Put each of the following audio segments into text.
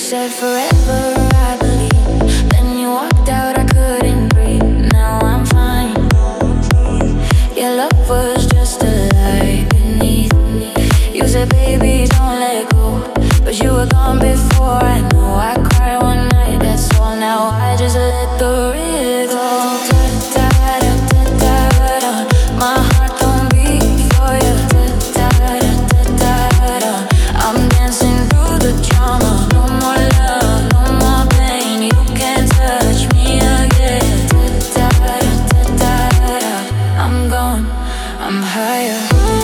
said forever, I believe. Then you walked out, I couldn't breathe. Now I'm fine. Your love was just a lie beneath. You said, baby, don't let go, but you were gone before I know. I cried one night, that's all. Now I just let the rhythm da-da-da-da-da-da. My heart don't beat for you. Da-da-da-da-da-da. I'm dancing through the drama. No more love, no more pain. You can't touch me again. Da-da-da-da-da-da. I'm gone, I'm higher.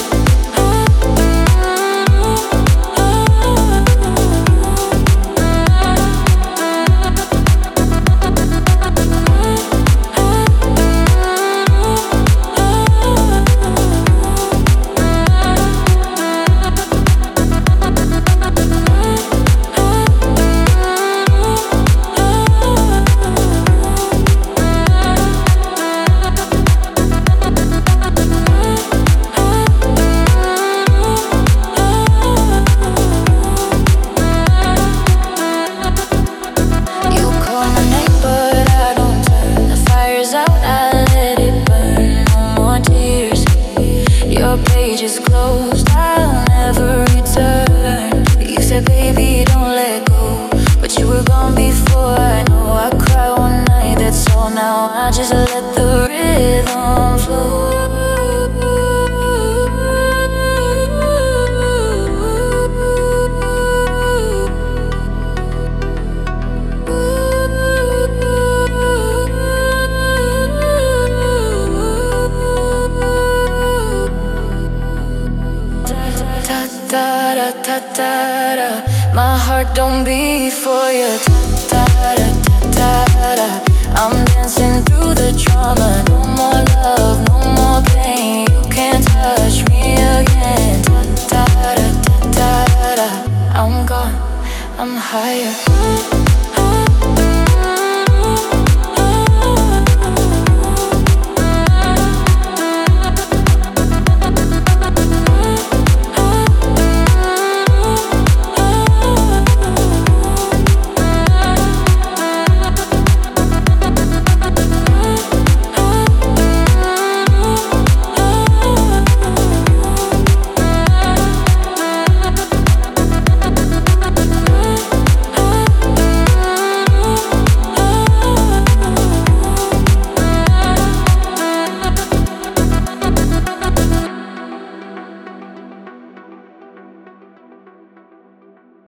Pages closed, I'll never return. You said, baby, don't let go, but you were gone before I know. I cried one night, that's all. Now I just let the rhythm flow. Da-da-da-da-da. My heart don't beat for you. Da-da-da-da-da-da. I'm dancing through the drama.